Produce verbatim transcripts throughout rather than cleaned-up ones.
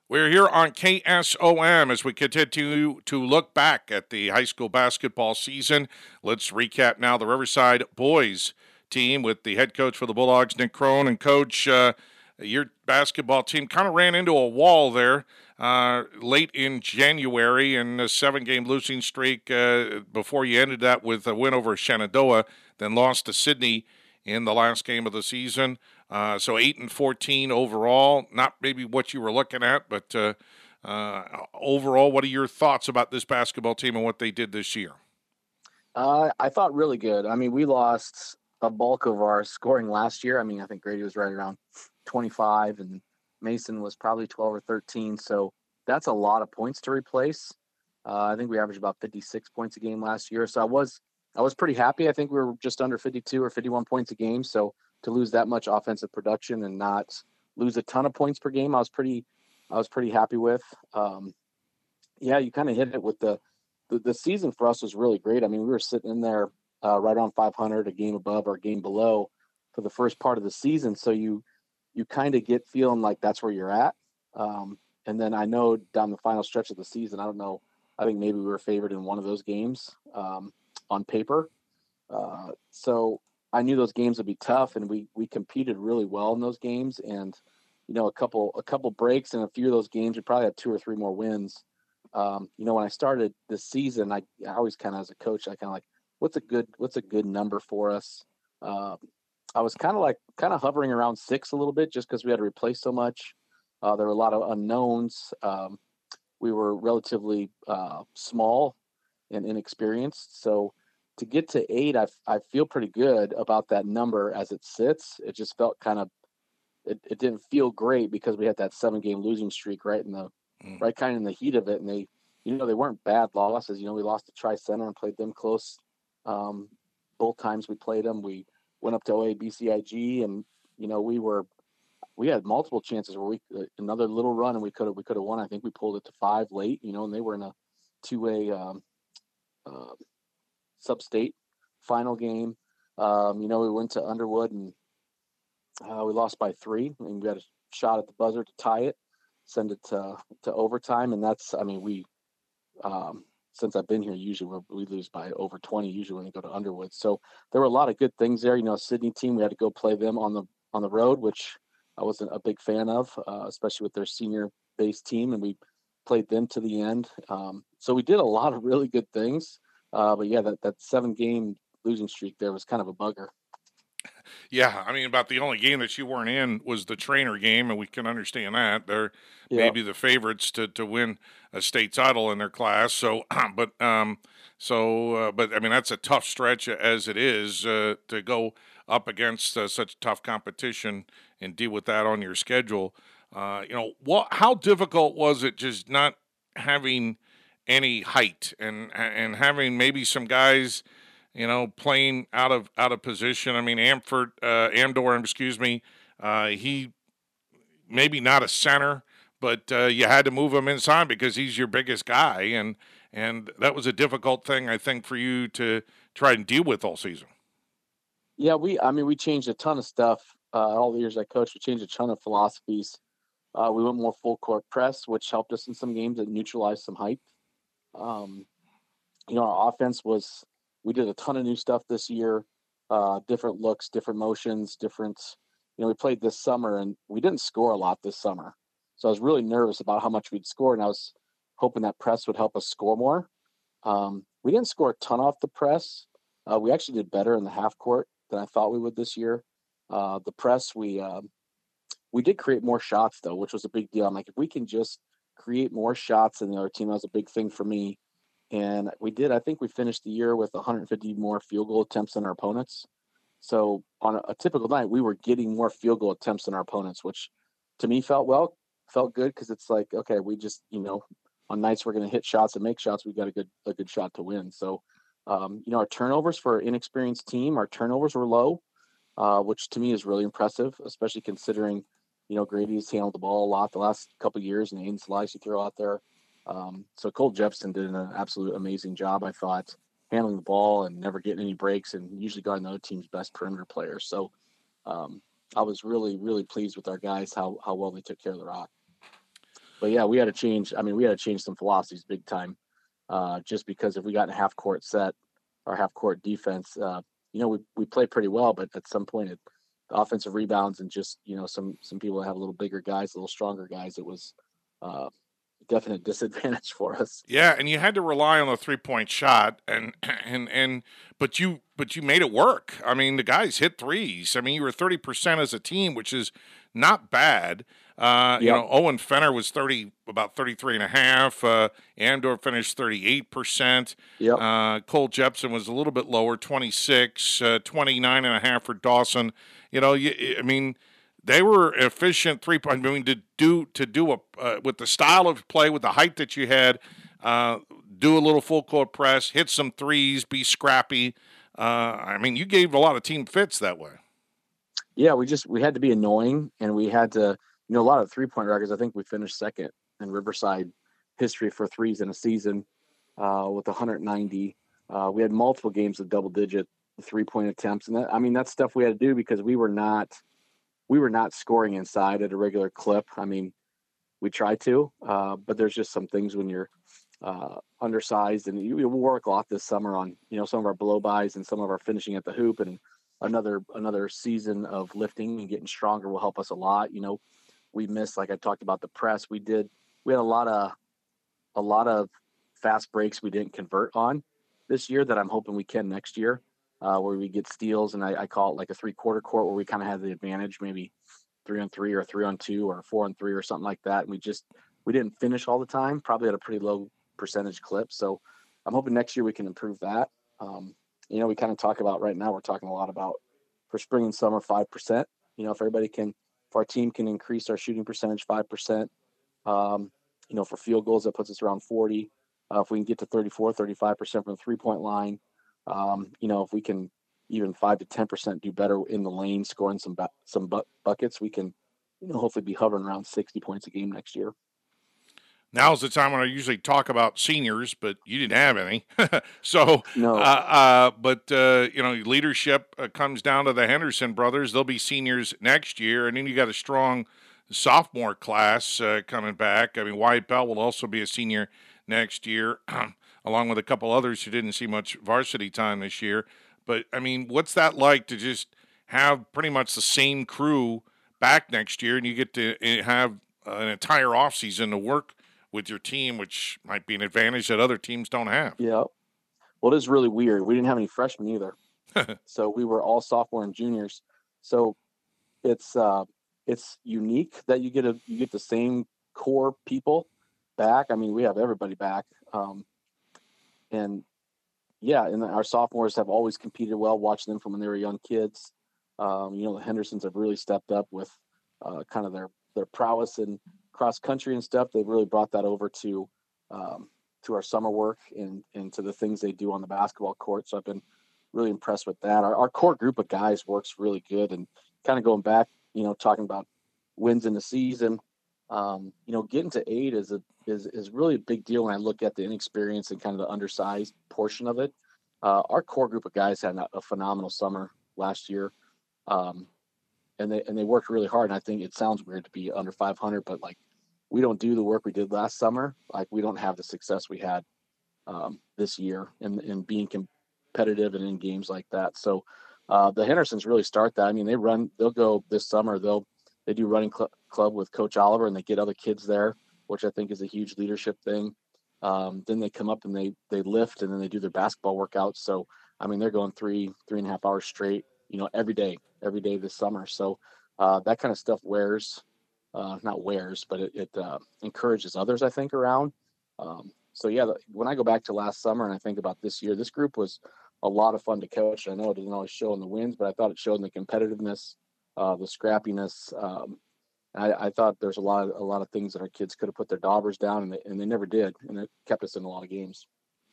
We're here on K S O M as we continue to look back at the high school basketball season. Let's recap now the Riverside boys team with the head coach for the Bulldogs, Nick Crone. And, Coach, uh, your basketball team kind of ran into a wall there uh, late in January in a seven game losing streak uh, before you ended that with a win over Shenandoah, then lost to Sydney in the last game of the season. Uh, so eight and fourteen overall. Not maybe what you were looking at, but uh, uh, overall, what are your thoughts about this basketball team and what they did this year? Uh, I thought really good. I mean, we lost a bulk of our scoring last year. I mean, I think Grady was right around twenty-five, and Mason was probably twelve or thirteen. So that's a lot of points to replace. Uh, I think we averaged about fifty-six points a game last year. So I was I was pretty happy. I think we were just under fifty-two or fifty-one points a game. So to lose that much offensive production and not lose a ton of points per game, I was pretty I was pretty happy with. Um, yeah, you kind of hit it with the, the the season for us was really great. I mean, we were sitting in there uh, right on five hundred, a game above or a game below for the first part of the season. So you you kind of get feeling like that's where you're at. Um, and then I know down the final stretch of the season, I don't know. I think maybe we were favored in one of those games um, on paper. Uh, so I knew those games would be tough, and we we competed really well in those games. And you know, a couple a couple breaks in a few of those games, we probably had two or three more wins. Um, you know, when I started this season, I, I always kind of as a coach, I kind of like, what's a good what's a good number for us? Uh, I was kind of like kind of hovering around six a little bit, just because we had to replace so much. Uh, there were a lot of unknowns. Um, we were relatively uh, small and inexperienced, so to get to eight, I, I feel pretty good about that number as it sits. It just felt kind of it, it didn't feel great because we had that seven game losing streak right in the Mm. right kind of in the heat of it, and they you know they weren't bad losses. You know, we lost to Tri Center and played them close. Um, both times we played them, we went up to O A B C I G, and you know we were we had multiple chances where we uh, another little run and we could have we could have won. I think we pulled it to five late, you know, and they were in a two way um, uh, sub state final game. Um, you know, we went to Underwood and uh, we lost by three, and we had a shot at the buzzer to tie it, send it to to overtime, and that's I mean we um, since I've been here usually we're, we lose by over twenty usually when we go to Underwood. So there were a lot of good things there. You know, Sydney team we had to go play them on the on the road, which I wasn't a big fan of, uh, especially with their senior based team, and we played them to the end. Um, so we did a lot of really good things. Uh, but yeah, that that seven game losing streak there was kind of a bugger. Yeah, I mean, about the only game that you weren't in was the trainer game, and we can understand that. They're Yeah. maybe the favorites to, to win a state title in their class. So, but um, so, uh, but I mean, that's a tough stretch as it is uh, to go up against uh, such tough competition and deal with that on your schedule. Uh, you know, what? How difficult was it just not having any height and and having maybe some guys you know, playing out of out of position. I mean, Amford, uh, Amdor, excuse me, uh, he maybe not a center, but uh, you had to move him inside because he's your biggest guy, and and that was a difficult thing I think for you to try and deal with all season. Yeah, we I mean we changed a ton of stuff uh, all the years I coached. We changed a ton of philosophies. Uh, we went more full court press, which helped us in some games and neutralized some height. Um, you know, our offense was we did a ton of new stuff this year, uh, different looks, different motions, different. You know, we played this summer and we didn't score a lot this summer, so I was really nervous about how much we'd score, and I was hoping that press would help us score more. Um, we didn't score a ton off the press. Uh, we actually did better in the half court than I thought we would this year. Uh, the press, we uh, we did create more shots though, which was a big deal. I'm like, if we can just create more shots than the other team, that was a big thing for me. And we did. I think we finished the year with one hundred fifty more field goal attempts than our opponents. So on a, a typical night, we were getting more field goal attempts than our opponents, which to me felt well, felt good because it's like, okay, we just, you know, on nights we're going to hit shots and make shots, we got a good a good shot to win. So, um, you know, our turnovers for an inexperienced team, our turnovers were low, uh, which to me is really impressive, especially considering, you know, Grady's handled the ball a lot the last couple of years, and Aiden Slice you throw out there. Um, so Cole Jepson did an absolute amazing job, I thought, handling the ball and never getting any breaks, and usually guarding the other team's best perimeter players. So um, I was really, really pleased with our guys how how well they took care of the rock. but yeah, we had to change. I mean, we had to change some philosophies big time. Uh, just because if we got in a half court set or half court defense, uh, you know, we we play pretty well, but at some point, it, the offensive rebounds and just you know some some people that have a little bigger guys, a little stronger guys, it was uh, definite disadvantage for us. Yeah, and you had to rely on the three point shot, and and and but you but you made it work. I mean, the guys hit threes. I mean, you were thirty percent as a team, which is not bad. Uh, you Yep. know, Owen Fenner was thirty, about thirty-three and a half. Uh, Andor finished thirty-eight percent. Yep. Uh, Cole Jepson was a little bit lower, twenty-six, uh, twenty-nine and a half for Dawson. You know, you, I mean, they were efficient three point. I mean, to do to do a uh, with the style of play, with the height that you had, uh, do a little full court press, hit some threes, be scrappy. Uh, I mean, you gave a lot of team fits that way. Yeah, we just we had to be annoying, and we had to, you know, a lot of three point records. I think we finished second in Riverside history for threes in a season uh, with one hundred ninety. Uh, we had multiple games of double digit three point attempts, and that, I mean that's stuff we had to do because we were not we were not scoring inside at a regular clip. I mean, we tried to, uh, but there's just some things when you're uh, undersized, and you, we'll work a lot this summer on you know some of our blow bys and some of our finishing at the hoop, and another another season of lifting and getting stronger will help us a lot. You know, we missed, like I talked about, the press. We did we had a lot of a lot of fast breaks we didn't convert on this year that I'm hoping we can next year, uh, where we get steals, and I, I call it like a three quarter court where we kind of have the advantage, maybe three on three or three on two or four on three or something like that. And we just we didn't finish all the time, probably at a pretty low percentage clip. So I'm hoping next year we can improve that. Um, you know, we kind of talk about right now, we're talking a lot about for spring and summer five percent. You know, if everybody can, if our team can increase our shooting percentage five percent, um, you know, for field goals, that puts us around forty. Uh, if we can get to thirty-four, thirty-five percent from the three point line, um, you know, if we can even five to ten percent do better in the lane, scoring some bu- some bu- buckets, we can, you know, hopefully be hovering around sixty points a game next year. Now's the time when I usually talk about seniors, but you didn't have any. so, uh, No, uh, but uh, you know, leadership uh, comes down to the Henderson brothers. They'll be seniors next year, and then you got a strong sophomore class uh, coming back. I mean, Wyatt Bell will also be a senior next year, along with a couple others who didn't see much varsity time this year. But I mean, what's that like to just have pretty much the same crew back next year, and you get to uh, have an entire offseason to work with your team, which might be an advantage that other teams don't have. yeah. Well, it is really weird. We didn't have any freshmen either, so we were all sophomore and juniors. So it's uh, it's unique that you get a you get the same core people back. I mean, we have everybody back, um, and yeah, and our sophomores have always competed well. Watching them from when they were young kids, um, you know, the Hendersons have really stepped up with uh, kind of their their prowess in cross country and stuff. They've really brought that over to um, to our summer work and and to the things they do on the basketball court. So I've been really impressed with that. Our, our core group of guys works really good, and kind of going back, you know, talking about wins in the season. Um, you know, getting to eight is a is is really a big deal when I look at the inexperience and kind of the undersized portion of it. Uh, our core group of guys had a, a phenomenal summer last year, um, and they and they worked really hard. And I think it sounds weird to be under five hundred, but like we don't do the work we did last summer. Like we don't have the success we had um, this year in in being competitive and in games like that. So uh, the Hendersons really start that. I mean, they run. They'll go this summer. They'll they do running cl- club with Coach Oliver, and they get other kids there, which I think is a huge leadership thing. Um, then they come up and they they lift, and then they do their basketball workouts. So I mean, they're going three three and a half hours straight, you know, every day, every day this summer. So uh, that kind of stuff wears, uh, not wears, but it, it uh, encourages others, I think, around. Um, so yeah, when I go back to last summer and I think about this year, this group was a lot of fun to coach. I know it didn't always show in the wins, but I thought it showed in the competitiveness, uh, the scrappiness. Um, I, I thought there's a lot of a lot of things that our kids could have put their daubers down, and they, and they never did, and it kept us in a lot of games.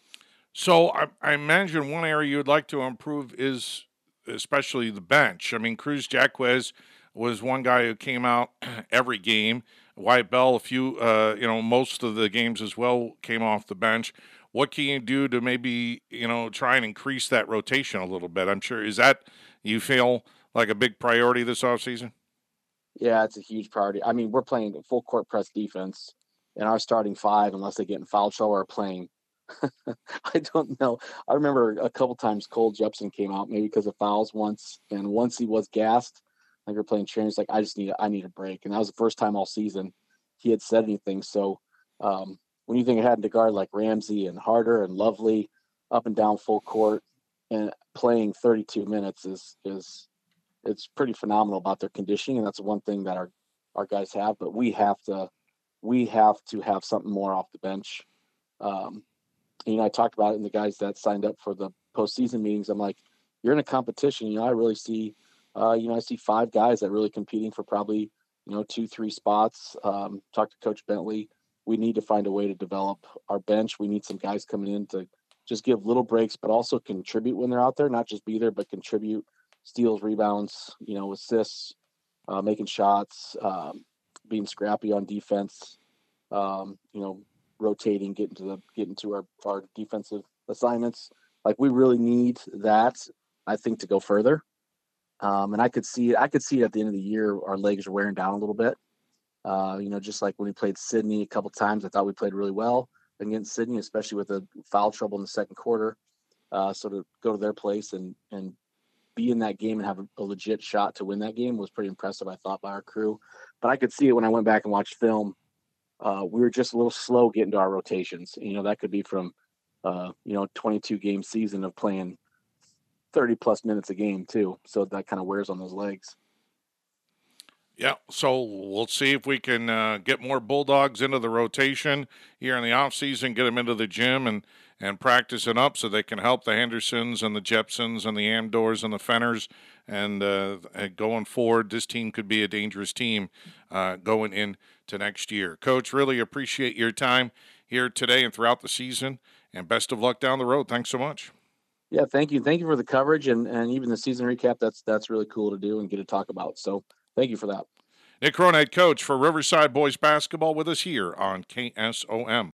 So I, I imagine one area you would like to improve is especially the bench. I mean, Cruz Jaquez was one guy who came out every game. Wyatt Bell, a few, uh, you know, most of the games as well came off the bench. What can you do to maybe, you know, try and increase that rotation a little bit? I'm sure, is that you feel like a big priority this offseason? Yeah, it's a huge priority. I mean, we're playing full court press defense, in our starting five, unless they get in foul trouble, are playing. I don't know. I remember a couple times Cole Jepson came out, maybe because of fouls once, and once he was gassed. Like we're playing training, he's like, I just need, a, I need a break, and that was the first time all season he had said anything. So um, when you think ahead to guard like Ramsey and Harder and Lovely, up and down full court, and playing thirty-two minutes is is it's pretty phenomenal about their conditioning, and that's one thing that our our guys have. But we have to we have to have something more off the bench. Um, and, you know, I talked about it in the guys that signed up for the postseason meetings. I'm like, you're in a competition. You know, I really see, uh, you know, I see five guys that are really competing for probably, you know, two, three spots. Um, talk to Coach Bentley. We need to find a way to develop our bench. We need some guys coming in to just give little breaks, but also contribute when they're out there, not just be there, but contribute steals, rebounds, you know, assists, uh, making shots, um, being scrappy on defense, um, you know, rotating, getting to the getting to our, our defensive assignments. Like we really need that, I think, to go further. Um, and I could see I could see at the end of the year our legs are wearing down a little bit. Uh, you know, just like when we played Sydney a couple times, I thought we played really well against Sydney, especially with the foul trouble in the second quarter. Uh, so to go to their place and and be in that game and have a, a legit shot to win that game was pretty impressive, I thought, by our crew. But I could see it when I went back and watched film. Uh, we were just a little slow getting to our rotations. You know, that could be from, uh, you know, twenty-two game season of playing thirty plus minutes a game too. So that kind of wears on those legs. Yeah, so we'll see if we can uh, get more Bulldogs into the rotation here in the off season, get them into the gym and, and practicing up so they can help the Hendersons and the Jepsons and the Amdors and the Fenners. And, uh, and going forward, this team could be a dangerous team uh, going into next year. Coach, really appreciate your time here today and throughout the season, and best of luck down the road. Thanks so much. Yeah, thank you. Thank you for the coverage and, and even the season recap. That's that's really cool to do and get to talk about. So thank you for that. Nick Crone, head coach for Riverside Boys Basketball, with us here on K S O M.